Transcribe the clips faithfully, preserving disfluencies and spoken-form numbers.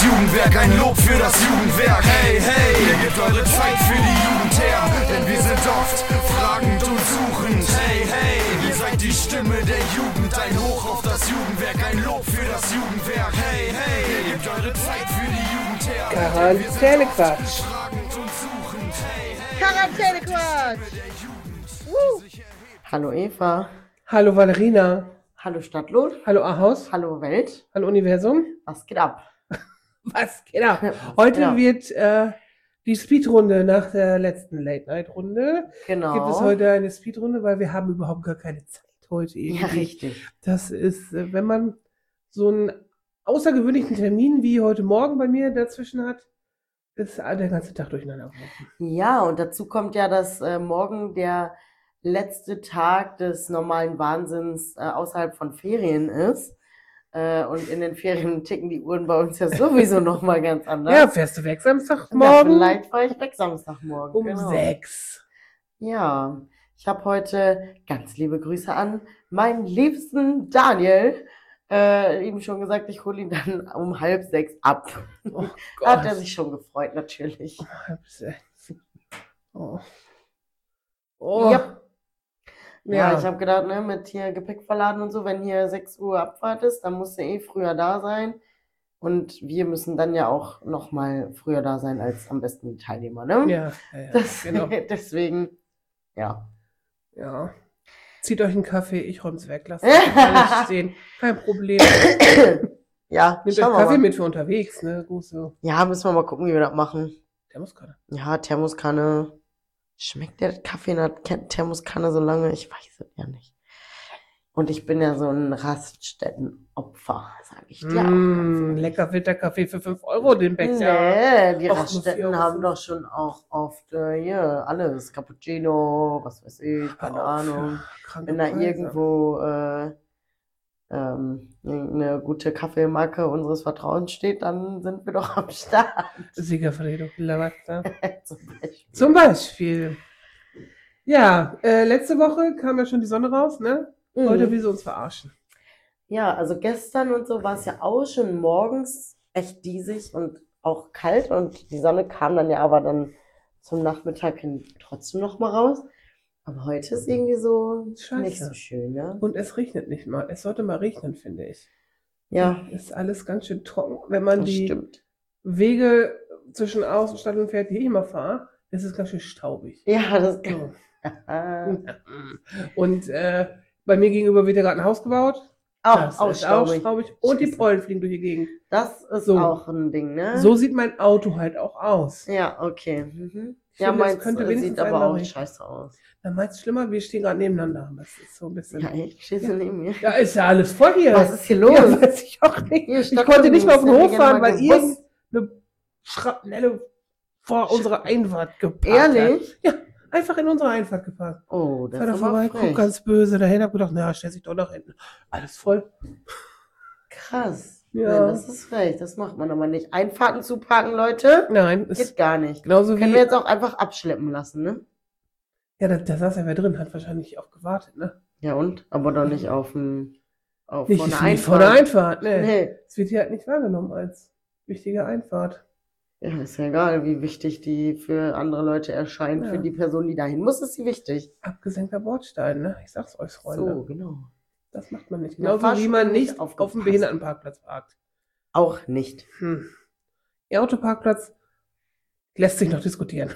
Jugendwerk, ein Lob für das Jugendwerk. Hey, hey, ihr gebt eure Zeit für die Jugend her, denn wir sind oft fragend und suchend. Hey, hey, ihr seid die Stimme der Jugend, ein Hoch auf das Jugendwerk, ein Lob für das Jugendwerk. Hey, hey, ihr gebt eure Zeit für die Jugend her, denn wir sind oft Quarantänequatsch. fragend und suchend. Hey, hey, Quarantänequatsch. Uh. Hallo Eva. Hallo Valerina. Hallo Stadtlohn. Hallo Ahaus. Hallo Welt. Hallo Universum. Was geht ab? Was geht ab? Was Heute geht ab? wird äh, die Speedrunde nach der letzten Late-Night-Runde. Genau. Gibt es heute eine Speedrunde, weil wir haben überhaupt gar keine Zeit heute irgendwie. Ja, richtig. Das ist, äh, wenn man so einen außergewöhnlichen Termin wie heute Morgen bei mir dazwischen hat, ist der ganze Tag durcheinander geworfen. Ja, und dazu kommt ja, dass äh, morgen der letzte Tag des normalen Wahnsinns äh, außerhalb von Ferien ist. Äh, und in den Ferien ticken die Uhren bei uns ja sowieso nochmal ganz anders. Ja, fährst du weg Ja, Samstagmorgen vielleicht fahre ich weg Samstagmorgen. um genau. sechs. Ja, ich habe heute ganz liebe Grüße an meinen liebsten Daniel. Äh, ihm schon gesagt, ich hole ihn dann um halb sechs ab. Oh Hat Gott. er sich schon gefreut, natürlich. Halb sechs. Oh. Oh. Ja. Ja, Ja. ich habe gedacht, ne, mit hier Gepäck verladen und so, wenn hier sechs Uhr Abfahrt ist, dann musst du eh früher da sein. Und wir müssen dann ja auch noch mal früher da sein als am besten die Teilnehmer, ne? Ja, ja, ja, Das, genau. deswegen, ja. Ja. Zieht euch einen Kaffee, ich räum's weg, lasst euch alles stehen. Kein Problem. Ja, Nehmt euch schauen wir Kaffee mal. mit für unterwegs, ne? Große Ja, müssen wir mal gucken, wie wir das machen. Thermoskanne. Ja, Thermoskanne. Schmeckt der Kaffee in der Ke- Thermoskanne so lange? Ich weiß es ja nicht. Und ich bin ja so ein Raststättenopfer, sage ich dir auch ganz Mm, ehrlich. lecker Filterkaffee für fünf Euro, den Becher. Nee, die Och, nur Raststätten vier Euro haben fünf. doch schon auch oft äh, hier alles. Cappuccino, was weiß ich, keine Hör auf, Ahnung. für kranke Wenn da Preise. irgendwo äh, ähm, eine gute Kaffeemarke unseres Vertrauens steht, dann sind wir doch am Start. Siegerfredo Lavazza. Zum Beispiel. Zum Beispiel. Ja, äh, letzte Woche kam ja schon die Sonne raus, ne? Heute Mhm. will sie uns verarschen. Ja, also gestern und so war es ja auch schon morgens echt diesig und auch kalt und die Sonne kam dann ja aber dann zum Nachmittag hin trotzdem noch mal raus. Aber heute ist irgendwie so Scheiße. nicht so schön, ne? Und es regnet nicht mal. Es sollte mal regnen, finde ich. Ja, Ist alles ganz schön trocken. Wenn man das die stimmt. Wege zwischen Außenstadt und Fährt, die ich immer fahre, ist es ganz schön staubig. Ja, das So. Ah, Und äh, bei mir gegenüber wird ja gerade ein Haus gebaut. auch, Das auch ist auch staubig. staubig. Und die Scheiße. Pollen fliegen durch die Gegend. Das ist So. auch ein Ding, ne? So sieht mein Auto halt auch aus. Ja, okay. Mhm. Ich Ja, finde, es meins könnte äh, wenigstens sieht aber einmal auch regnen. scheiße aus. Dann meinst du schlimmer, wir stehen gerade nebeneinander. Das ist so ein bisschen. Ja, echt? Stehst du neben mir? Ja, ist ja alles voll hier. Was ist hier los? Ja, weiß ich auch nicht. Hier Ich stand konnte nicht mal auf den übrigens, Hof hätte ich fahren, gerne weil mal gewusst. irgendeine Schrapnelle vor unserer Einfahrt geparkt hat. Ehrlich? Ja, einfach in unsere Einfahrt geparkt. Oh, Ich das war da ist aber vorbei, guck frech. ganz böse dahin, hab gedacht, naja, stell sich doch nach hinten. Alles voll. Krass. Ja. Nein, das ist frech. Das macht man aber nicht. Einfahrten zuparken, Leute, Nein, ist geht gar nicht. genauso Können wie. wir jetzt auch einfach abschleppen lassen, ne? Ja, da, da saß er wer drin, hat wahrscheinlich auch gewartet, ne? Ja und? Aber doch nicht auf dem auf Nicht, von der nicht vor der Einfahrt. Einfahrt, ne. Nee. Es wird hier halt nicht wahrgenommen als wichtige Einfahrt. Ja, ist ja egal, wie wichtig die für andere Leute erscheint. Ja. Für die Person, die dahin muss, ist sie wichtig. Abgesenkter Bordstein, ne? Ich sag's euch, Freunde. So, genau. Das macht man nicht. In der Genauso wie Fahrschule man nicht nicht auf aufgepasst. dem Behindertenparkplatz parkt. Auch nicht. Hm. Ihr Autoparkplatz lässt sich noch diskutieren.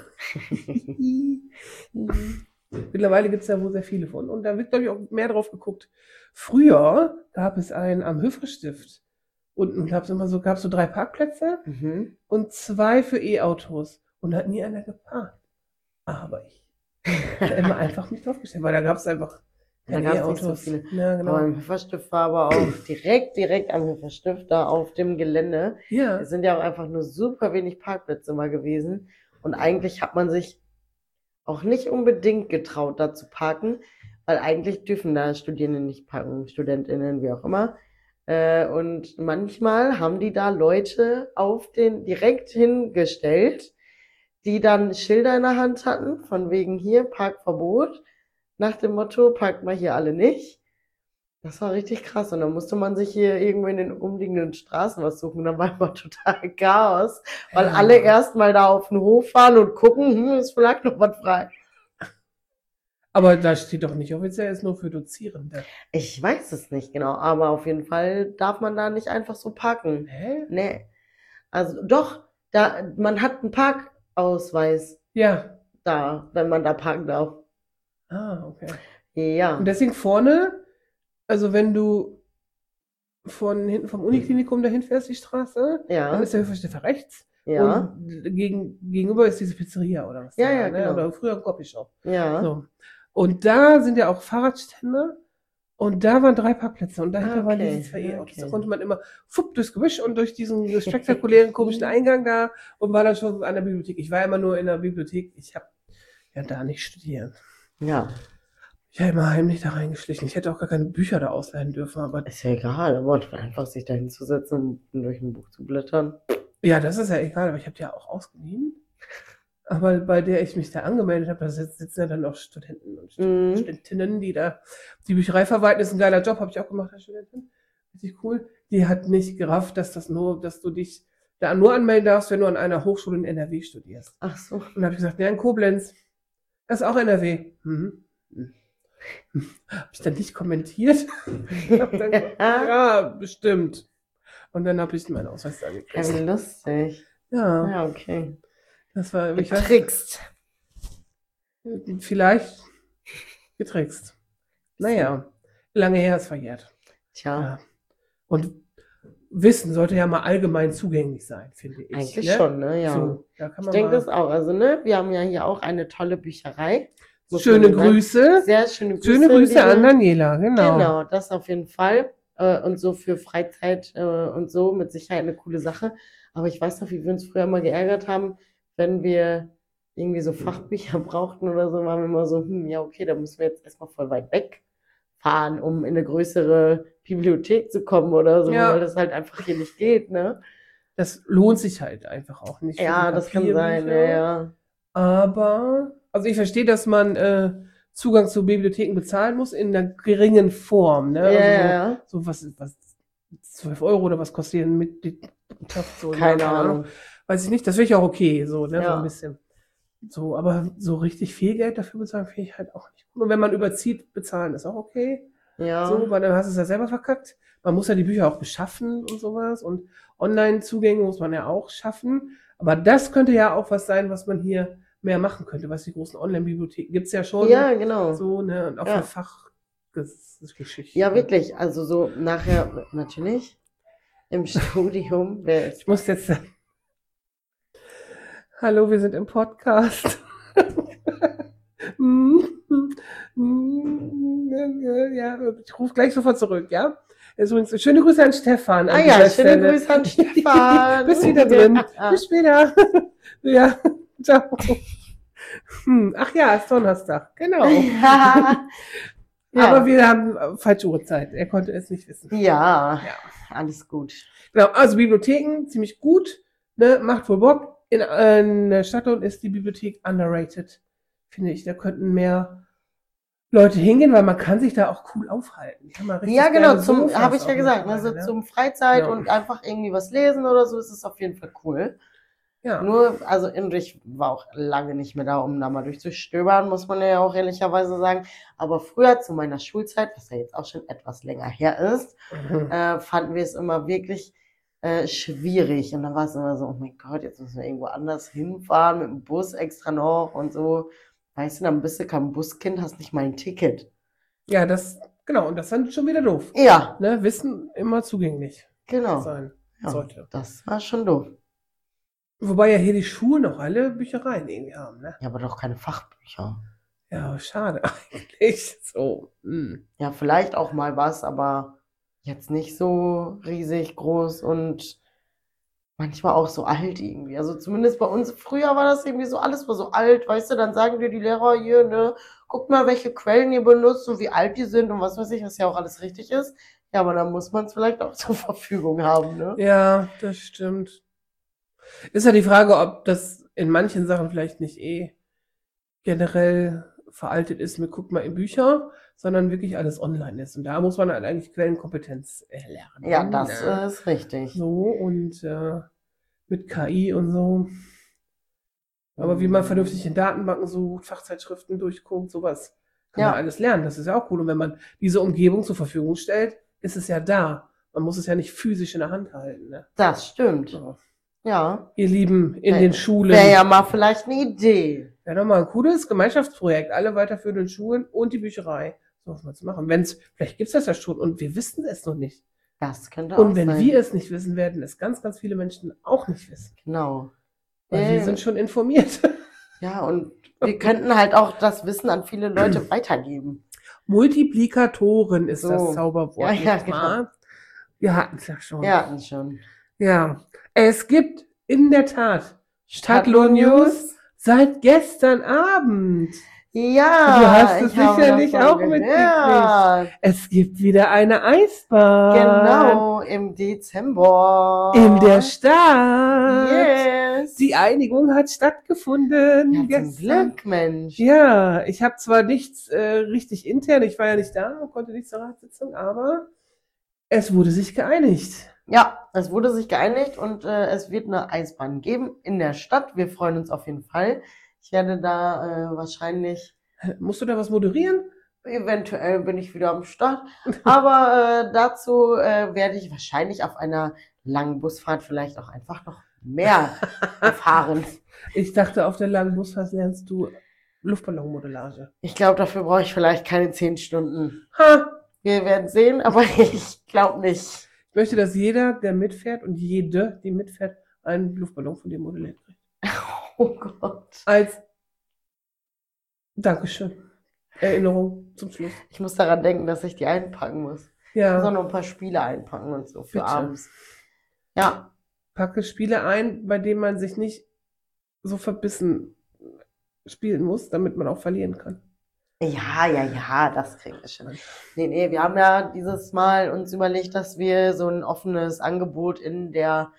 Mittlerweile gibt es ja wohl sehr viele von. Und da wird, glaube ich, auch mehr drauf geguckt. Früher gab es einen am Höfrestift. Unten gab es immer so, gab es so drei Parkplätze Mhm. und zwei für E-Autos. Und da hat nie einer geparkt. Aber ich habe immer einfach mich draufgestellt, weil da gab es einfach Da keine gab's nicht E-Autos. so viele. Ja, genau. Aber im Höferstift war aber auch direkt, direkt am Höferstift, da auf dem Gelände. Ja, Es sind ja auch einfach nur super wenig Parkplätze mal gewesen. Und eigentlich hat man sich auch nicht unbedingt getraut, da zu parken, weil eigentlich dürfen da Studierende nicht parken, StudentInnen, wie auch immer. Äh, und manchmal haben die da Leute auf den direkt hingestellt, die dann Schilder in der Hand hatten, von wegen hier Parkverbot, nach dem Motto, parkt mal hier alle nicht. Das war richtig krass. Und dann musste man sich hier irgendwo in den umliegenden Straßen was suchen. Da war immer total Chaos, weil Ja. alle erstmal da auf den Hof fahren und gucken, hm, ist vielleicht noch was frei. Aber da steht doch nicht offiziell, ist nur für Dozierende. Ich weiß es nicht genau, aber auf jeden Fall darf man da nicht einfach so parken. Hä? Nee. Also doch, da, man hat einen Parkausweis Ja. da, wenn man da parken darf. Ah, okay. Ja. Und deswegen vorne, also wenn du von hinten vom Uniklinikum dahin fährst, die Straße, dann Ja. ist der Höferstifter rechts. Ja. Und gegen, gegenüber ist diese Pizzeria oder was. Ja, da ja, war, ne? genau. Oder früher ein Coffeeshop. Ja. So. Und da sind ja auch Fahrradstände. Und da waren drei Parkplätze. Und dahinter Ah, waren okay. diese zwei E-Autos. Da Okay. konnte man immer fupp durchs Gebüsch und durch diesen spektakulären komischen Eingang da und war dann schon an der Bibliothek. Ich war immer nur in der Bibliothek. Ich habe ja da nicht studiert. Ja. Ich habe immer heimlich da reingeschlichen. Ich hätte auch gar keine Bücher da ausleihen dürfen. Aber Ist ja egal, aber einfach sich da hinzusetzen und durch ein Buch zu blättern. ja, das ist ja egal. Aber ich habe die ja auch ausgeliehen. Aber bei der ich mich da angemeldet habe, da sitzen ja dann auch Studenten und Mhm. Studentinnen, die da die Bücherei verwalten. Das ist ein geiler Job, habe ich auch gemacht als Studentin. Richtig cool. Die hat nicht gerafft, dass das nur, dass du dich da nur anmelden darfst, wenn du an einer Hochschule in N R W studierst. Ach so. Und dann habe ich gesagt, ja, in Koblenz. Das ist auch N R W. Mhm. Hm. Habe ich dann nicht kommentiert. Hab dann gesagt, ja, bestimmt. Und dann habe ich meinen Ausweis da Ja, gekriegt. wie lustig. Ja, Ja, okay. das war, ich weiß, Getrickst. vielleicht getrickst. Naja, lange her ist verjährt. Tja, Ja. Und Wissen sollte ja mal allgemein zugänglich sein, finde ich. eigentlich ne? schon, ne? Ja. So, da kann Ich man denke mal das auch. Also, ne, wir haben ja hier auch eine tolle Bücherei. Muss schöne man sagen. Grüße. Sehr schöne Grüße. Schöne Grüße liebe- an Daniela, genau. Genau, das auf jeden Fall. Äh, Und so für Freizeit äh, und so mit Sicherheit eine coole Sache. Aber ich weiß noch, wie wir uns früher mal geärgert haben, wenn wir irgendwie so Fachbücher brauchten oder so, waren wir immer so, hm, ja, okay, da müssen wir jetzt erstmal voll weit weg fahren, um in eine größere Bibliothek zu kommen oder so, Ja. weil das halt einfach hier nicht geht, ne? Das lohnt sich halt einfach auch nicht. für Ja, die das kann sein, ja, Papierbücher. ja. Aber, also ich verstehe, dass man äh, Zugang zu Bibliotheken bezahlen muss in einer geringen Form. Ne? Ja, Also ja, ja. so, so was, was zwölf Euro oder was kostet eine Mitgliedschaft? So, Keine ja, Ahnung. Weiß ich nicht, das wäre ich auch okay, so, ne, so Ja. ein bisschen. So, aber so richtig viel Geld dafür bezahlen, finde ich halt auch nicht gut. Und wenn man überzieht, bezahlen ist auch okay. Ja. So, weil dann hast du es ja selber verkackt. Man muss ja die Bücher auch beschaffen und sowas. Und Online-Zugänge muss man ja auch schaffen. Aber das könnte ja auch was sein, was man hier mehr machen könnte. Was die großen Online-Bibliotheken gibt's ja schon. Ja, genau. So, ne, und auch Ja. für Fachgeschichten. Ja, wirklich. Also so nachher, natürlich, im Studium wäre es. Ich muss jetzt sagen, hallo, wir sind im Podcast. Ja, ich rufe gleich sofort zurück, ja? Ist übrigens, schöne Grüße an Stefan. an Ah ja, dieser schöne Stelle. Grüße an Stefan. Bist wieder drin. Ja. Bis später. Ja, ciao. Hm, ach ja, ist Donnerstag, genau. Ja. Ja. Aber wir haben äh, falsche Uhrzeit. Er konnte es nicht wissen. Ja, Ja. alles gut. Genau, also Bibliotheken, ziemlich gut, ne, macht wohl Bock. In, äh, in der Stadtlohn ist die Bibliothek underrated, finde ich. Da könnten mehr Leute hingehen, weil man kann sich da auch cool aufhalten. Kann man richtig Ja, genau, geile zum, Sofas habe ich ja auch gesagt, ne, mittlerweile, so zum Freizeit Ja. und einfach irgendwie was lesen oder so, ist es auf jeden Fall cool. Ja. Nur, also Indrich war auch lange nicht mehr da, um da mal durchzustöbern, muss man ja auch ehrlicherweise sagen. Aber früher zu meiner Schulzeit, was ja jetzt auch schon etwas länger her ist, Mhm. äh, fanden wir es immer wirklich äh, schwierig. Und dann war es immer so, oh mein Gott, jetzt müssen wir irgendwo anders hinfahren, mit dem Bus extra noch und so. Weißt du, dann bist du kein Buskind, hast nicht mal ein Ticket. Ja, das, genau, und das ist dann schon wieder doof. Ja, Ne, Wissen immer zugänglich genau. sein Ja, sollte. das war schon doof. Wobei ja hier die Schulen auch alle Büchereien irgendwie haben, ne? Ja, aber doch keine Fachbücher. Ja, schade eigentlich. So. Hm. Ja, vielleicht auch mal was, aber jetzt nicht so riesig groß und manchmal auch so alt irgendwie. Also zumindest bei uns, früher war das irgendwie so, alles war so alt, weißt du, dann sagen dir die Lehrer hier, ne, guckt mal, welche Quellen ihr benutzt und wie alt die sind und was weiß ich, was ja auch alles richtig ist. Ja, aber dann muss man es vielleicht auch zur Verfügung haben, ne? Ja, das stimmt. Ist ja die Frage, ob das in manchen Sachen vielleicht nicht eh generell veraltet ist, mit guckt mal in Bücher, sondern wirklich alles online ist. Und da muss man halt eigentlich Quellenkompetenz erlernen. Ja, das ne? ist richtig. So und äh, mit K I und so. Aber wie man vernünftig in Datenbanken sucht, Fachzeitschriften durchguckt, sowas kann Ja. man alles lernen. Das ist ja auch cool. Und wenn man diese Umgebung zur Verfügung stellt, ist es ja da. Man muss es ja nicht physisch in der Hand halten. Ne? Das stimmt. So. Ja. Ihr Lieben, in Wär- den Schulen. Wäre ja mal vielleicht eine Idee. Ja, nochmal ein cooles Gemeinschaftsprojekt. Alle weiterführenden Schulen und die Bücherei. So was mal zu machen. Wenn's, vielleicht gibt's das ja schon und wir wissen es noch nicht. Das könnte Und auch wenn sein. wir es nicht wissen, werden es ganz, ganz viele Menschen auch nicht wissen. Genau. Weil wir Ähm, sind schon informiert. Ja, und wir könnten halt auch das Wissen an viele Leute weitergeben. Multiplikatoren ist So. das Zauberwort. Ja, ja, nicht wahr? Wir hatten es ja schon. Wir hatten schon. Ja. Es gibt in der Tat Stadtlohn News seit gestern Abend. Ja, Du hast es ich habe sicherlich davon auch gehört. mitgekriegt. Es gibt wieder eine Eisbahn. Genau, im Dezember. In der Stadt. Yes. Die Einigung hat stattgefunden. Ja, zum gestern. Glück, Mensch. Ja, ich habe zwar nichts äh, richtig intern, ich war ja nicht da und konnte nicht zur Ratssitzung, aber es wurde sich geeinigt. Ja, es wurde sich geeinigt und äh, es wird eine Eisbahn geben in der Stadt. Wir freuen uns auf jeden Fall. Ich werde da äh, wahrscheinlich, Musst du da was moderieren? eventuell bin ich wieder am Start, aber äh, dazu äh, werde ich wahrscheinlich auf einer langen Busfahrt vielleicht auch einfach noch mehr erfahren. Ich dachte, auf der langen Busfahrt lernst du Luftballonmodellage. Ich glaube, dafür brauche ich vielleicht keine zehn Stunden. Ha! Wir werden sehen, aber ich glaube nicht. Ich möchte, dass jeder, der mitfährt und jede, die mitfährt, einen Luftballon von dir modelliert kriegt. Oh Gott. Als Dankeschön. Erinnerung zum Schluss. Ich muss daran denken, dass ich die einpacken muss. Ich Ja. muss noch ein paar Spiele einpacken und so für Bitte. abends. Ja, Packe Spiele ein, bei denen man sich nicht so verbissen spielen muss, damit man auch verlieren kann. ja, ja, ja, das kriegen wir schon. Nee, nee, wir haben ja dieses Mal uns überlegt, dass wir so ein offenes Angebot in der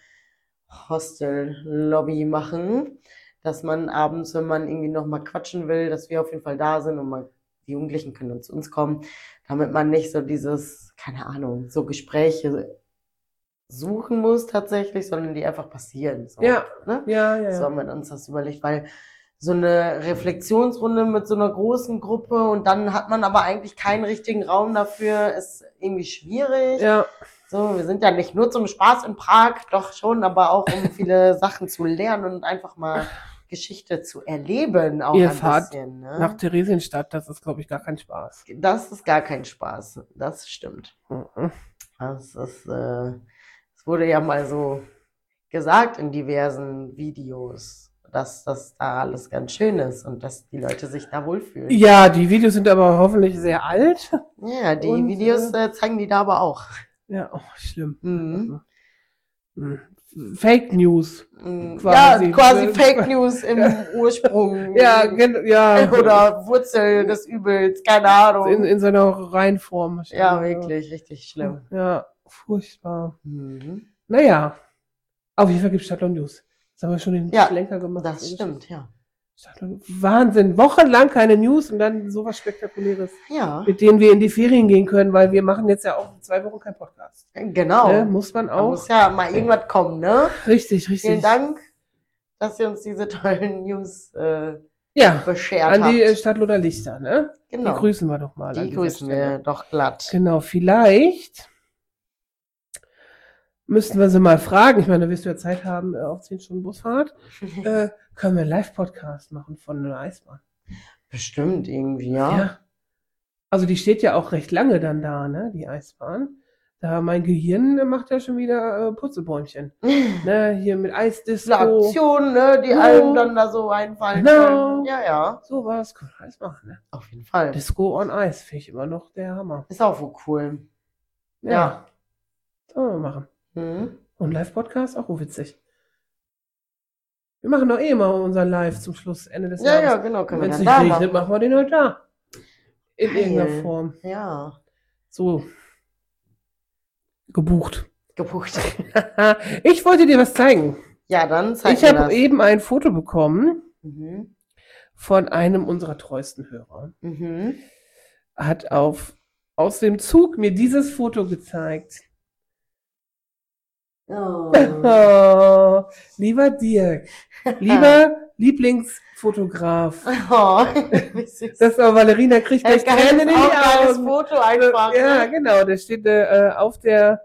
Hostel-Lobby machen, dass man abends, wenn man irgendwie noch mal quatschen will, dass wir auf jeden Fall da sind und mal, die Jugendlichen können dann zu uns kommen, damit man nicht so dieses, keine Ahnung, so Gespräche suchen muss tatsächlich, sondern die einfach passieren. So, Ja. ne? Ja, ja, So ja. haben wir uns das überlegt, weil so eine Reflexionsrunde mit so einer großen Gruppe und dann hat man aber eigentlich keinen richtigen Raum dafür, ist irgendwie schwierig. Ja, So, wir sind ja nicht nur zum Spaß in Prag, doch schon, aber auch um viele Sachen zu lernen und einfach mal Geschichte zu erleben, auch Ihr ein fahrt bisschen. Ne? nach Theresienstadt, das ist, glaube ich, gar kein Spaß. Das ist gar kein Spaß, das stimmt. Mhm. Das ist, äh, es wurde ja mal so gesagt in diversen Videos, dass das da alles ganz schön ist und dass die Leute sich da wohlfühlen. Ja, die Videos sind aber hoffentlich sehr alt. Ja, die Und, Videos äh, zeigen die da aber auch. Ja, oh, schlimm. Mhm. Mhm. Fake News. Mm, Quasi. Ja, quasi Fake News im Ursprung. Ja, gen- ja. Oder Wurzel des Übels, keine Ahnung. in, in seiner Reinform. Ja, wirklich, richtig schlimm. Ja, furchtbar. Mhm. Naja, auf jeden Fall gibt es Stadtlohn News. Jetzt haben wir schon den Ja, Schlenker gemacht. Das stimmt, ja. Stadtlohn- Wahnsinn, wochenlang keine News und dann sowas Spektakuläres, Ja, mit denen wir in die Ferien gehen können, weil wir machen jetzt ja auch zwei Wochen keinen Podcast. genau. Ne? Muss man Da auch. muss ja mal irgendwas kommen, ne? Richtig, richtig. Vielen Dank, dass ihr uns diese tollen News äh, Ja, beschert an die äh, habt. Stadtlohner Lichter, ne? Genau. Die grüßen wir doch mal. an Die dieser grüßen Stelle. wir doch glatt. Genau, vielleicht müssten wir sie mal fragen. Ich meine, da wirst du ja Zeit haben, äh, auf zehn Stunden Busfahrt. äh, können wir einen Live-Podcast machen von einer Eisbahn? Bestimmt irgendwie, ja. Ja. Also die steht ja auch recht lange dann da, ne, die Eisbahn. Da mein Gehirn äh, macht ja schon wieder äh, Putzelbäumchen. Ne, hier mit Diese Eisdisco. Aktionen, ne, die Ja. allen dann da so einfallen Genau. können. Ja, ja, Sowas können wir alles machen, ne? auf jeden Fall. Disco on Ice finde ich immer noch der Hammer. Ist auch wohl cool. Ja. Ja. Sollen wir machen. Mhm. Und Live-Podcast, auch witzig. Wir machen doch eh mal unseren Live zum Schluss, Ende des Ja, ja, Jahres. genau, können wir Wenn es dann nicht da regnet, machen. machen wir den halt da. In Geil. irgendeiner Form. Ja, So. Gebucht. gebucht. Ich wollte dir was zeigen. Ja, dann zeig Ich mir habe das. eben ein Foto bekommen Mhm. von einem unserer treuesten Hörer. Mhm. Hat auf, aus dem Zug mir dieses Foto gezeigt. Oh. Oh, lieber Dirk, lieber Lieblingsfotograf. Oh, wie süß. Das war Valerina kriegt Ein gleich Tränen in die geiles, auch geiles Augen. Foto einfach. Ja, ne? genau, da steht äh, auf der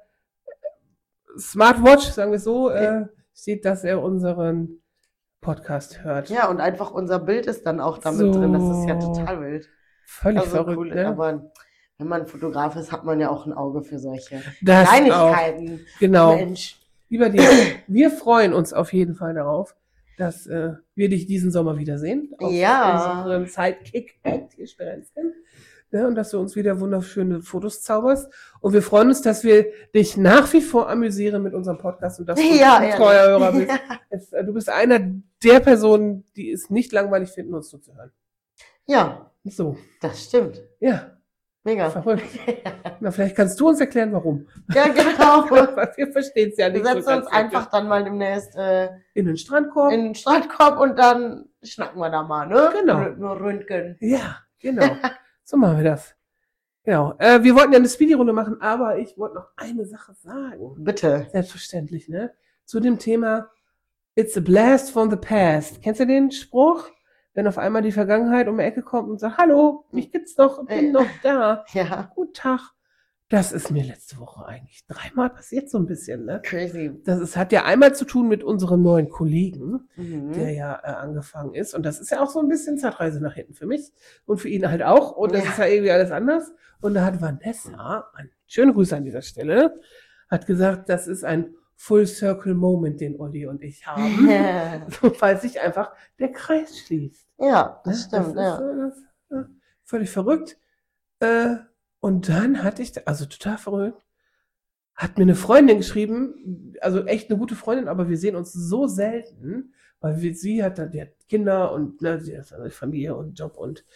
Smartwatch, sagen wir so, äh, steht, dass er unseren Podcast hört. Ja, und einfach unser Bild ist dann auch damit So. drin. Das ist ja total wild. Völlig Also verrückt, cool, ne? aber wenn man Fotograf ist, hat man ja auch ein Auge für solche Das auch, Kleinigkeiten. genau. Mensch. Lieber Dirk, wir freuen uns auf jeden Fall darauf, dass äh, wir dich diesen Sommer wiedersehen. Auf Ja. unserem Sidekick Sternchen. Ja, und dass du uns wieder wunderschöne Fotos zauberst. Und wir freuen uns, dass wir dich nach wie vor amüsieren mit unserem Podcast und dass du Ja, ein ehrlich. treuer Hörer bist. Es, äh, du bist einer der Personen, die es nicht langweilig finden, uns zuzuhören. Ja, So, das stimmt. ja, Mega. verrückt. Na, vielleicht kannst du uns erklären, warum. Ja, genau. Wir verstehen es ja Wir nicht so setzen ganz uns einfach dann mal demnächst äh, in den Strandkorb. in den Strandkorb und dann schnacken wir da mal, ne? Genau. Rö- Nur Röntgen. Ja, genau. So machen wir das. Genau. Äh, wir wollten ja eine Speedy-Runde machen, aber ich wollte noch eine Sache sagen. Bitte. Selbstverständlich, ne? Zu dem Thema It's a blast from the past. Kennst du den Spruch? Wenn auf einmal die Vergangenheit um die Ecke kommt und sagt, hallo, mich gibt's noch, bin Äh. noch da. Ja, Guten Tag. Das ist mir letzte Woche eigentlich dreimal passiert, so ein bisschen, ne? crazy. Das ist, hat ja einmal zu tun mit unserem neuen Kollegen, Mhm. der ja äh, angefangen ist. Und das ist ja auch so ein bisschen Zeitreise nach hinten für mich und für ihn halt auch. Und das Ja. ist ja irgendwie alles anders. Und da hat Vanessa, ein schöne Grüße an dieser Stelle, hat gesagt, das ist ein Full Circle Moment, den Olli und ich haben, so, weil sich einfach der Kreis schließt. Ja, Ne? das stimmt, das ja. ist, äh, das, äh, völlig verrückt. Äh, und dann hatte ich, also total verrückt, hat mir eine Freundin geschrieben, also echt eine gute Freundin, aber wir sehen uns so selten, weil wir, sie hat, dann- die hat Kinder und ne, sie hat eine Familie und Job und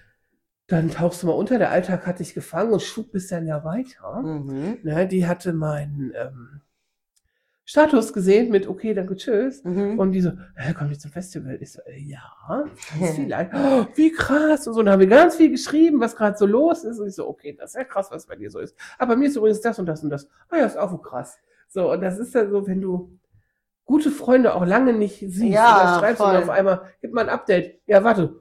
dann tauchst du mal unter, der Alltag hat dich gefangen und schub bis dann ja weiter. Mhm. Ne, die hatte meinen ähm, Status gesehen mit okay, danke, tschüss. Mhm. Und die so, hä, komm ich zum Festival? Ich so, äh, ja, ganz viel. Oh, wie krass. Und so, und dann haben wir ganz viel geschrieben, was gerade so los ist. Und ich so, okay, das ist ja krass, was bei dir so ist. Aber bei mir ist übrigens das und das und das. Ah ja, ist auch so krass. So, und das ist dann so, wenn du gute Freunde auch lange nicht siehst, Ja, und dann schreibst voll. du auf einmal, gib mal ein Update. Ja, warte.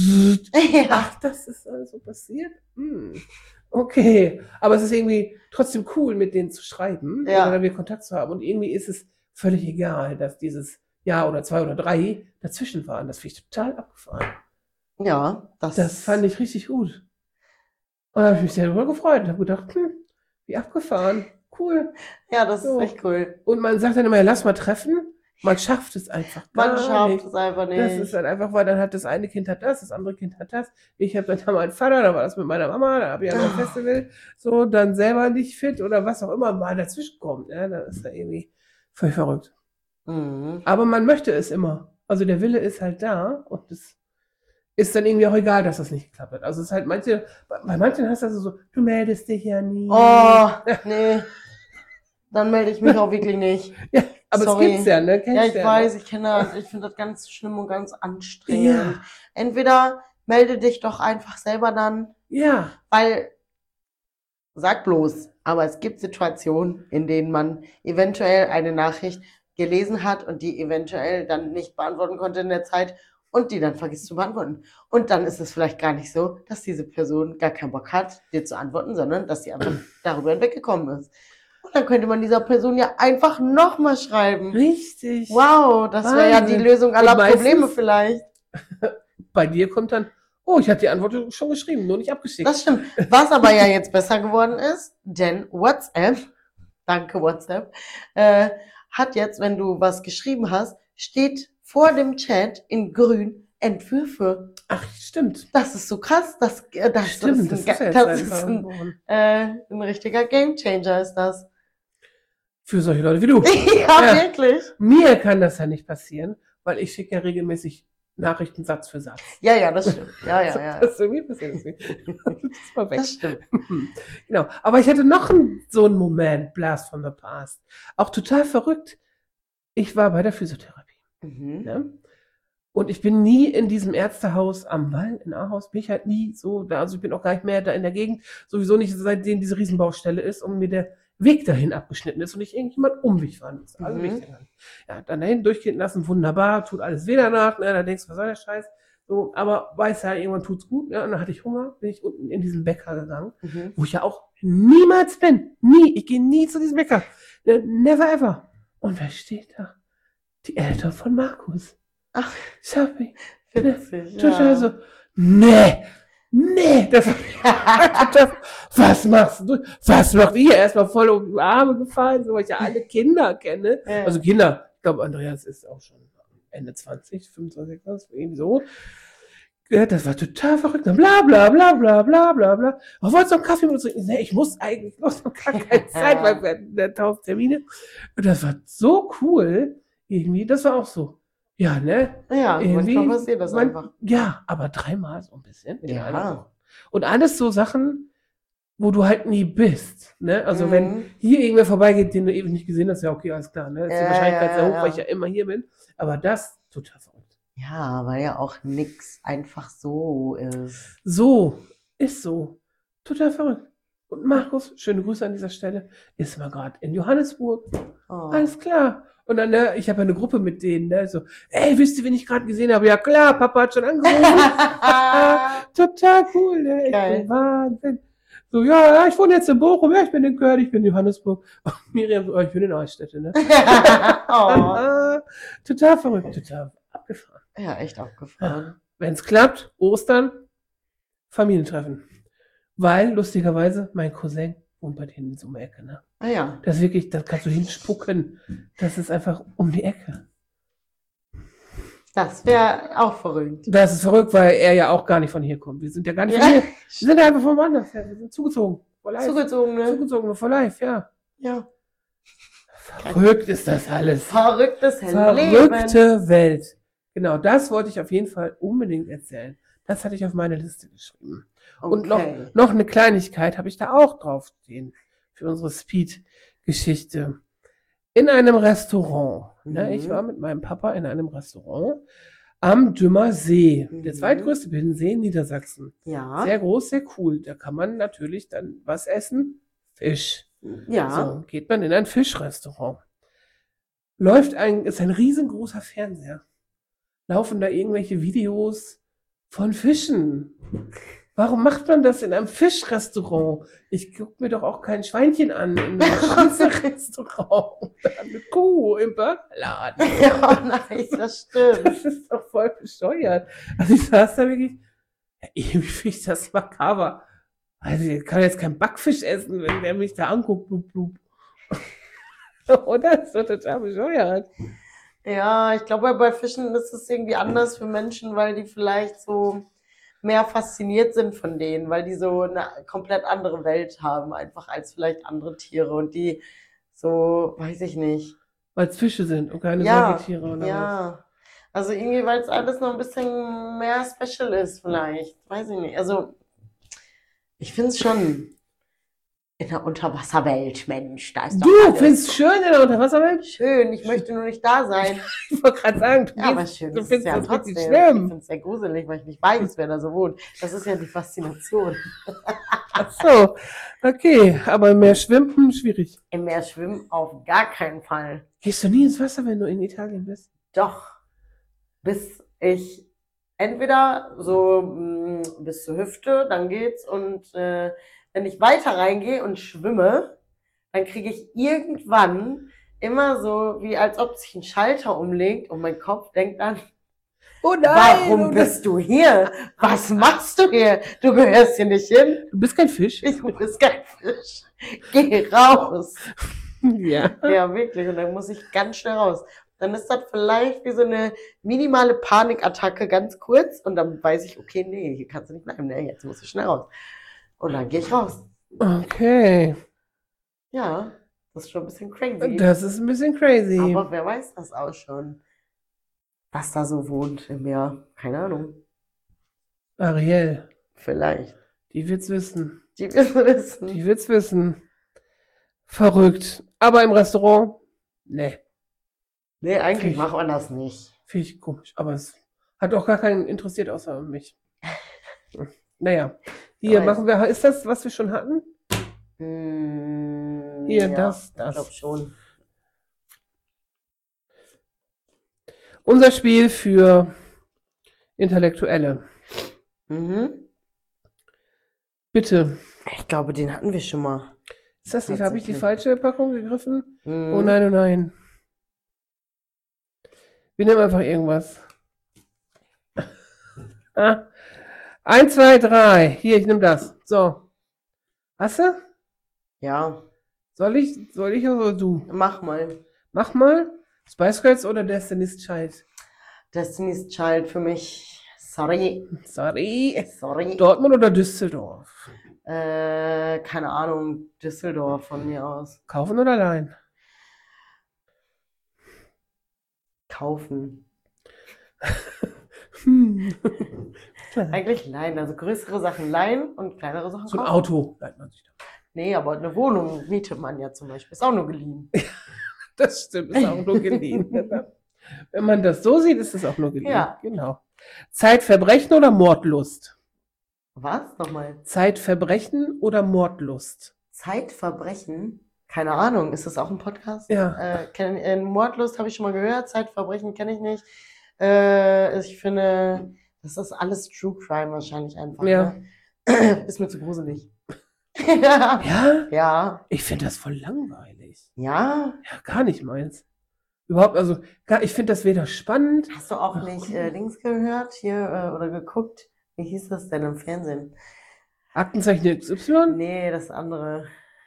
Ja. Ach, das ist also passiert? Hm. Okay. Aber es ist irgendwie trotzdem cool, mit denen zu schreiben Ja. oder wir Kontakt zu haben. Und irgendwie ist es völlig egal, dass dieses Jahr oder zwei oder drei dazwischen waren. Das finde ich total abgefahren. Ja, das, Das fand ich richtig gut. Und da habe ich mich sehr darüber gefreut und habe gedacht, hm, wie abgefahren. Cool. Ja, das So. ist echt cool. Und man sagt dann immer, ja, lass mal treffen. Man schafft es einfach gar Man schafft nicht. es einfach nicht. Das ist dann einfach, weil dann hat das eine Kind hat das, das andere Kind hat das. Ich habe dann da meinen Vater, da war das mit meiner Mama, da habe ich an einem Oh. Festival, so, dann selber nicht fit oder was auch immer mal dazwischen kommt. Ja, dann ist da irgendwie völlig verrückt. Mhm. Aber man möchte es immer. Also der Wille ist halt da und es ist dann irgendwie auch egal, dass das nicht geklappt hat. Also es ist halt manche, bei bei manchen hast du also so, du meldest dich ja nie. Oh, nee. Dann melde ich mich auch wirklich nicht. Ja, aber sorry. es gibt's ja, ne? Kennst Ja, ich ja, weiß, ne? ich kenne das. Ich finde das ganz schlimm und ganz anstrengend. Ja. Entweder melde dich doch einfach selber dann, Ja, weil, sag bloß, aber es gibt Situationen, in denen man eventuell eine Nachricht gelesen hat und die eventuell dann nicht beantworten konnte in der Zeit und die dann vergisst zu beantworten. Und dann ist es vielleicht gar nicht so, dass diese Person gar keinen Bock hat, dir zu antworten, sondern dass sie einfach darüber hinweggekommen ist. Und dann könnte man dieser Person ja einfach nochmal schreiben. richtig. Wow, das wäre ja die Wahnsinn. Lösung aller Und meistens- Probleme vielleicht. Bei dir kommt dann, oh, ich habe die Antwort schon geschrieben, nur nicht abgeschickt. Das stimmt. Was aber ja jetzt besser geworden ist, denn WhatsApp, danke WhatsApp, äh, hat jetzt, wenn du was geschrieben hast, steht vor dem Chat in grün Entwürfe. Ach, stimmt. Das ist so krass. Das, äh, das Stimmt, ist, das ein, ist ga- ja das jetzt ist einfach ein, geworden. äh, ein richtiger Gamechanger ist das. Für solche Leute wie du. ja, Ja. wirklich. Mir kann das ja nicht passieren, weil ich schicke ja regelmäßig Nachrichten Satz für Satz. Ja, ja, das stimmt. Ja, ja, ja. Das ist irgendwie passiert. Das ist mal weg. Das stimmt. Genau. Aber ich hatte noch einen, so einen Moment, Blast from the Past. Auch total verrückt. Ich war bei der Physiotherapie. Mhm. Ne? Und ich bin nie in diesem Ärztehaus am Wall in Ahaus, bin ich halt nie so da. Also ich bin auch gar nicht mehr da in der Gegend, sowieso nicht, seitdem diese Riesenbaustelle ist und mir der Weg dahin abgeschnitten ist und ich irgendjemand Umweg fahren muss. Also Mhm. wichtig. Ja, dann dahin durchgehen lassen, wunderbar, tut alles weh danach, ne, da denkst du, was soll der Scheiß? So, aber weiß ja, irgendwann tut's gut, ne, und dann hatte ich Hunger, bin ich unten in diesen Bäcker gegangen, Mhm. wo ich ja auch niemals bin. Nie, ich gehe nie zu diesem Bäcker. Ne, never ever. Und wer steht da? Die Eltern von Markus. Ach, Schaffi. witzig, Total ja. so, nee, nee, das, das, was machst du? Was macht ihr? Erstmal voll um die Arme gefallen, so weil ich ja alle Kinder kenne. Ja. Also Kinder, ich glaube, Andreas ist auch schon Ende zwanzig, fünfundzwanzig, was, irgendwie so. Ja, das war total verrückt. Dann bla bla bla bla bla bla bla. Oh, wolltest du einen Kaffee mit uns trinken? Nee, ich muss eigentlich los, noch gar keine Zeit, weil wir hatten ja tausend Termine. Und das war so cool, irgendwie, das war auch so. Ja, ne? Ja, Irgendwie, manchmal passiert das man, einfach. Ja, aber dreimal so ein bisschen. in Ja. einer Woche. Und alles so Sachen, wo du halt nie bist. Ne? Also Mhm. wenn hier irgendwer vorbeigeht, den du ewig nicht gesehen hast, ja okay, alles klar. Ne? Ist die Ja, Wahrscheinlichkeit ja, sehr hoch, ja. weil ich ja immer hier bin. Aber das, total verrückt. Ja, weil ja auch nix einfach so ist. So, ist so. Total verrückt. Und Markus, schöne Grüße an dieser Stelle, ist mal gerade in Johannesburg. Oh. Alles klar. Und dann, ne, ich habe ja eine Gruppe mit denen, ne, so, ey, wisst ihr, wen ich gerade gesehen habe? Ja klar, Papa hat schon angerufen. Total cool, ne? Ich Geil. bin Wahnsinn. So, ja, ja, ich wohne jetzt in Bochum, ja, ich bin in Köln, ich bin in Johannesburg. Oh, Miriam, so, oh, ich bin in Altstädte, ne? Oh. Total verrückt, total abgefahren. Ja, echt aufgefahren. Wenn es klappt, Ostern, Familientreffen. Weil, lustigerweise, mein Cousin wohnt bei denen in so einer Ecke, ne? Ah ja. Das ist wirklich, das kannst du hinspucken. Das ist einfach um die Ecke. Das wäre auch verrückt. Das ist verrückt, weil er ja auch gar nicht von hier kommt. Wir sind ja gar nicht von Ja. hier. Wir sind ja einfach von woanders her. Wir sind zugezogen. For life. Zugezogen, ne? Zugezogen, for life, ja. Ja. Verrückt ist das alles. Verrücktes Leben. Verrückte Welt. Genau, das wollte ich auf jeden Fall unbedingt erzählen. Das hatte ich auf meine Liste geschrieben. Und noch, Okay. noch eine Kleinigkeit habe ich da auch draufstehen für unsere Speed-Geschichte. In einem Restaurant. Ne, Mhm. ich war mit meinem Papa in einem Restaurant am Dümmer See. Der Mhm. zweitgrößte Binnensee in Niedersachsen. Ja. Sehr groß, sehr cool. Da kann man natürlich dann was essen? Fisch. Ja. So, geht man in ein Fischrestaurant. Läuft ein, ist ein riesengroßer Fernseher. Laufen da irgendwelche Videos von Fischen. Warum macht man das in einem Fischrestaurant? Ich gucke mir doch auch kein Schweinchen an in einem Schnitzelrestaurant. Oder eine Kuh im Burgerladen. Ja, nein, das stimmt. Das ist doch voll bescheuert. Also ich saß da wirklich, ja, irgendwie finde ich das makaber. Also ich kann jetzt keinen Backfisch essen, wenn der mich da anguckt, blub, blub. Oder? Das ist doch total bescheuert. Ja, ich glaube, bei Fischen ist es irgendwie anders für Menschen, weil die vielleicht so mehr fasziniert sind von denen, weil die so eine komplett andere Welt haben, einfach als vielleicht andere Tiere und die so, weiß ich nicht. Weil es Fische sind und keine Ja, Säugetiere oder was. ja. Also irgendwie, weil es alles noch ein bisschen mehr special ist vielleicht. Weiß ich nicht. Also, ich finde es schon in der Unterwasserwelt, Mensch, da ist doch Du alles findest schön in der Unterwasserwelt? schön. Ich möchte nur nicht da sein. Ich wollte gerade sagen, du, Ja, aber gehst- schön. du ist es findest ja das trotzdem. richtig Ich schlimm. finde es sehr gruselig, weil ich nicht weiß, wer da so wohnt. Das ist ja die Faszination. Ach so, okay, aber mehr schwimmen, schwierig. Im Meer schwimmen auf gar keinen Fall. Gehst du nie ins Wasser, wenn du in Italien bist? Doch, bis ich entweder so mh, bis zur Hüfte, dann geht's. Und äh, wenn ich weiter reingehe und schwimme, dann kriege ich irgendwann immer so, wie als ob sich ein Schalter umlegt und mein Kopf denkt dann, Oh nein! warum du, bist du hier? Was machst du hier? Du gehörst hier nicht hin. du bist kein Fisch? Du bist kein Fisch. Geh raus. Ja. Ja, wirklich. Und dann muss ich ganz schnell raus. Dann ist das vielleicht wie so eine minimale Panikattacke ganz kurz. Und dann weiß ich, okay, nee, hier kannst du nicht bleiben. Nee, jetzt muss ich schnell raus. Und dann gehe ich raus. Okay, Ja, das ist schon ein bisschen crazy. das ist ein bisschen crazy. Aber wer weiß das auch schon? Was da so wohnt im Meer. Keine Ahnung. Ariel, Vielleicht. die wird's wissen. Die wissen wissen. Die wird's wissen. Verrückt. Aber im Restaurant? Nee, Nee, eigentlich Fisch. macht man das nicht. finde ich komisch. Aber es Hat auch gar keinen interessiert außer mich. Naja, hier Aber machen wir, ist das, was wir schon hatten? Hm, Hier, ja, das, ich glaube das. schon. Unser Spiel für Intellektuelle. Mhm. Bitte. Ich glaube, den hatten wir schon mal. Ist das nicht, habe ich die Tatsächlich. falsche Packung gegriffen? Mhm. Oh nein, oh nein. Wir nehmen einfach irgendwas. Ah. Eins, zwei, drei. Hier, ich nehme das. So. Hast du? Ja, Soll ich, soll ich oder du? mach mal. Mach mal. Spice Girls oder Destiny's Child? Destiny's Child für mich. Sorry. Sorry. Sorry. Dortmund oder Düsseldorf? Äh, keine Ahnung. Düsseldorf von mir aus. Kaufen oder leihen? Kaufen. Hm. Eigentlich leihen. Also größere Sachen leihen und kleinere Sachen So ein kaufen. Auto leiht man sich da. Nee, aber eine Wohnung mietet man ja zum Beispiel. Ist auch nur geliehen. Das stimmt, ist auch nur geliehen. Wenn man das so sieht, ist es auch nur geliehen. Ja. Genau. Zeitverbrechen oder Mordlust? Was? Nochmal. Zeitverbrechen oder Mordlust? Zeitverbrechen? Keine Ahnung. Ist das auch ein Podcast? Ja. Äh, kenn, äh, Mordlust habe ich schon mal gehört. Zeitverbrechen kenne ich nicht. Äh, ich finde, das ist alles True Crime wahrscheinlich einfach. Ja. Ne? Ist mir zu gruselig. Ja? Ja. Ich finde das voll langweilig. Ja. Ja, gar nicht meins. Überhaupt, also, gar, ich finde das weder spannend. Hast du auch nicht äh, Dings gehört hier äh, oder geguckt? Wie hieß das denn im Fernsehen? Aktenzeichen X Y? Nee, das andere.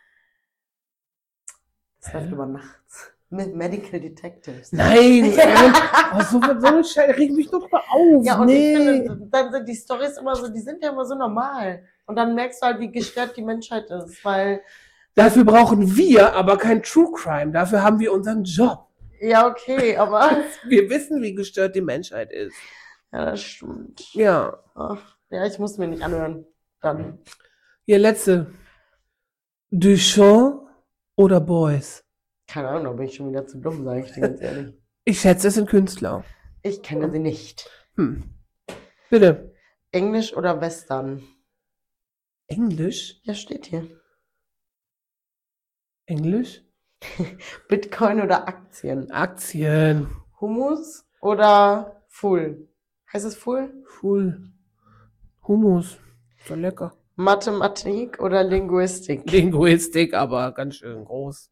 Das läuft Hä? über nachts. Mit Medical Detectives. Nein! oh, so, so eine Scheiße, regt mich doch drüber auf. Ja, und nee. ich finde, dann sind die Storys immer so, die sind ja immer so normal. Und dann merkst du halt, wie gestört die Menschheit ist, weil, Dafür brauchen wir aber kein True Crime. Dafür haben wir unseren Job. ja, okay, aber, Wir wissen, wie gestört die Menschheit ist. ja, das stimmt. Ja. Ach, ja, ich muss mir nicht anhören. Dann, Hier, letzte. Duchamp oder Beuys? keine Ahnung, da bin ich schon wieder zu dumm, sage ich dir ganz ehrlich. Ich schätze, es sind Künstler. Ich kenne sie nicht. Hm. Bitte. Englisch oder Western? Englisch? Ja, steht hier. Englisch? Bitcoin oder Aktien? Aktien. Hummus oder Full? Heißt es Full? Full. Hummus. So lecker. Mathematik oder Linguistik? Linguistik, aber ganz schön groß.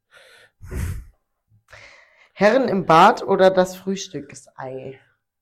Herren im Bad oder das Frühstücksei?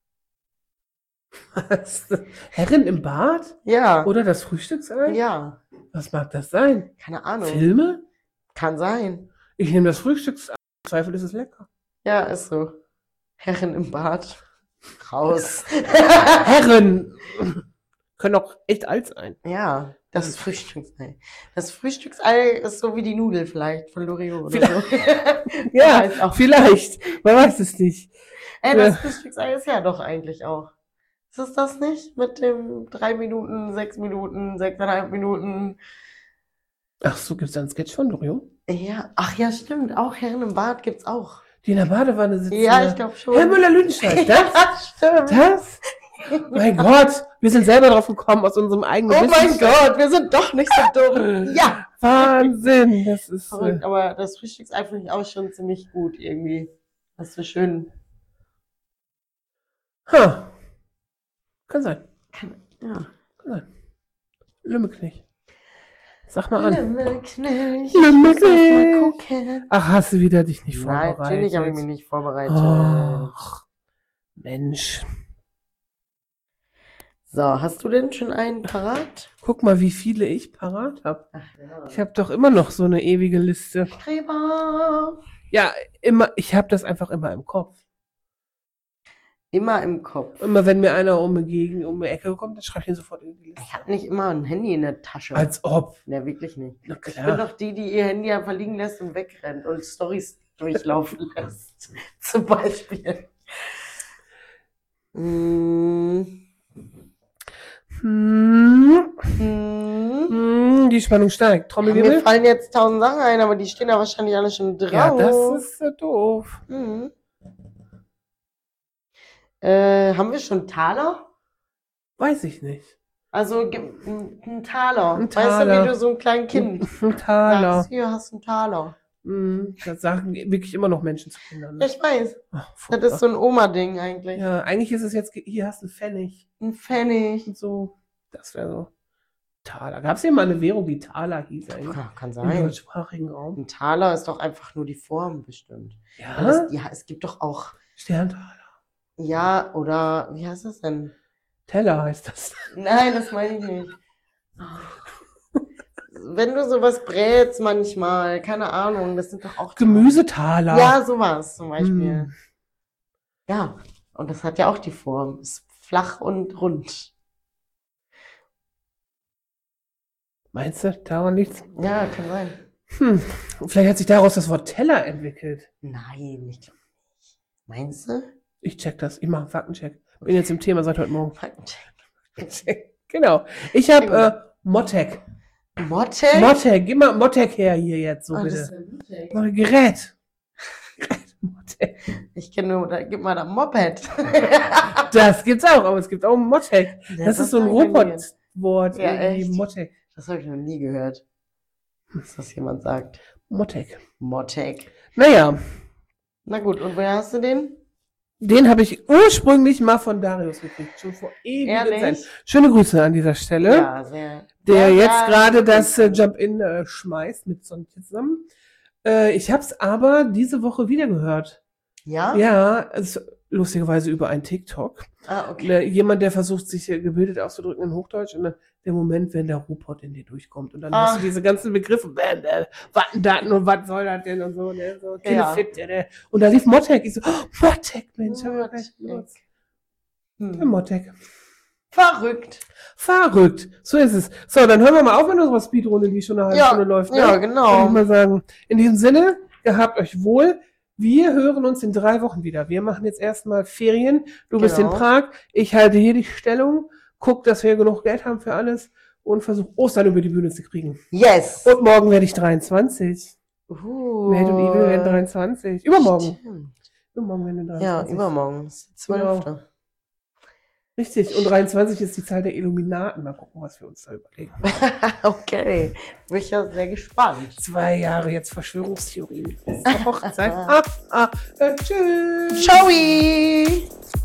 Was? Herren im Bad? Ja. Oder das Frühstücksei? Ja. Was mag das sein? Keine Ahnung. Filme? Kann sein. Ich nehme das Frühstücksei. Im Zweifel ist es lecker. Ja, ist so. Herren im Bad. Raus. Herren können auch echt alt sein. Ja, das Frühstücksei. Das Frühstücksei ist so wie die Nudel vielleicht von Loriot oder Vielleicht. so. Ja, Weiß auch. vielleicht. Man weiß es nicht. Ey, das Ja. Frühstücksei ist ja doch eigentlich auch. Ist es das nicht? Mit dem drei Minuten, sechs Minuten, sechseinhalb Minuten. Ach so, gibt es da einen Sketch von Loriot? Ja, ach ja, stimmt. Auch Herren im Bad gibt's auch. Die in der Badewanne sitzen. Ja, ich glaube schon. Herr Müller-Lüdenscheid, das? Ja, stimmt. Das? Mein Gott, wir sind selber drauf gekommen aus unserem eigenen Oh mein Wissensstand. Gott, wir sind doch nicht so dumm. Ja. Wahnsinn, das ist. Verrückt, Äh, aber das Frühstücksei finde ich auch schon ziemlich gut irgendwie. Das ist so schön. ha. Kann sein. Ja. Kann sein. Lümmelknecht. Sag mal an. Lümmelknecht. Lümmelknecht. Mal gucken. Ach, hast du wieder dich nicht Nein, vorbereitet? natürlich habe ich mich nicht vorbereitet. Ach, Mensch. So, hast du denn schon einen parat? Guck mal, wie viele ich parat habe. Ach ja. Ich habe doch immer noch so eine ewige Liste. Streber. Ja, immer, ich habe das einfach immer im Kopf. Immer im Kopf. Immer wenn mir einer um die Gegend, um die Ecke kommt, dann schreibe ich ihn sofort in die Liste. Ich habe nicht immer ein Handy in der Tasche. Als ob. Ne, wirklich nicht. Na Ich bin klar. doch die, die ihr Handy einfach liegen lässt und wegrennt und Storys durchlaufen lässt. Zum Beispiel. Mm. Hm, Hm. hm, die Spannung steigt. Mir Trommelwirbel? fallen jetzt tausend Sachen ein, aber die stehen da wahrscheinlich alle schon drauf. Ja, das ist äh, doof. Mhm. Äh, haben wir schon Taler? Weiß ich nicht. Also gib- ein ein Taler. Ein Weißt du, Taler. wie du so ein kleines Kind Ein Taler. sagst, hier hast du einen Taler. Mhm. Das sagen wirklich immer noch Menschen zu Kindern. Ja, Ne? ich weiß. Ach, Das furchtbar. ist so ein Oma-Ding eigentlich. Ja, eigentlich ist es jetzt, ge- hier hast du einen Pfennig Ein Pfennig. und so. Das wäre so. Taler. Gab es hier mal eine Währung, die Taler hieß eigentlich? Ja, kann Im sein. deutschsprachigen Raum. Ein Taler ist doch einfach nur die Form bestimmt. Weil Ja? das, ja, es gibt doch auch, Sterntaler. ja, oder wie heißt das denn? Teller heißt das. Nein, das meine ich nicht. Wenn du sowas brätst manchmal, keine Ahnung, das sind doch auch Gemüsetaler. Ja, sowas zum Beispiel. Hm. Ja, und das hat ja auch die Form. Ist flach und rund. Meinst du, daran liegt's? Ja, kann sein. Hm. Vielleicht hat sich daraus das Wort Teller entwickelt. Nein, ich glaube nicht. Meinst du? Ich check das. Ich mache einen Faktencheck. Bin jetzt im Thema seit heute Morgen. Faktencheck. Genau. Ich habe äh, Motec. Motte? Motec. Gib mal Motec her hier jetzt, so Ah, das bitte. ist ein Motte. Mach ein Gerät. Gerät. Motec. Ich kenne nur, da, gib mal das Moped. Das gibt's auch, aber es gibt auch Motec. Ja, Das ist so ein hab ich noch nie- Robotwort. Ja, irgendwie echt? Motec. Das habe ich noch nie gehört, dass das jemand sagt. Motec. Motek. Naja, Na gut, und woher hast du den? den habe ich ursprünglich mal von Darius gekriegt. Schon vor ewigen Zeiten. Ehrlich? Schöne Grüße an dieser Stelle. Ja, sehr. Der Ja, jetzt ja, gerade das das äh, Jump-In äh, schmeißt mit Sonntje zusammen. Äh, ich habe es aber diese Woche wieder gehört. Ja? Ja, es, lustigerweise über ein TikTok. Ah, okay. Ne, jemand, der versucht, sich äh, gebildet auszudrücken in Hochdeutsch, und dann der Moment, wenn der Robot in dir durchkommt. Und dann Ah. hast du diese ganzen Begriffe, äh, äh, Wattendaten und was soll das denn und so, ne? So, Ja. Telefit, äh, äh. Und da lief Motec. Ich so, oh, Motec, Mensch, hab ich auch gleich benutzt. Der Hm. Motec. Verrückt. Verrückt. So ist es. So, dann hören wir mal auf mit unserer Speedrunde, die schon eine halbe Ja, Stunde läuft. Ne? Ja, Würde genau. ich mal sagen. In diesem Sinne, gehabt euch wohl. Wir hören uns in drei Wochen wieder. Wir machen jetzt erstmal Ferien. Du bist in Genau. Prag. Ich halte hier die Stellung. Guck, dass wir genug Geld haben für alles. Und versuche Ostern über die Bühne zu kriegen. Yes. Und morgen werde ich dreiundzwanzig. Uh, Mad und Evil werden dreiundzwanzig. Übermorgen. Stimmt. Übermorgen werden wir Ja, dreiundzwanzig. übermorgen. Das ist der Genau. zwölfte. Richtig. Und dreiundzwanzig ist die Zahl der Illuminaten. Mal gucken, was wir uns da überlegen. Okay. Bin ich ja sehr gespannt. Zwei Jahre jetzt Verschwörungstheorien. Bis zur Hochzeit. ah, ah, äh, tschüss. Ciao!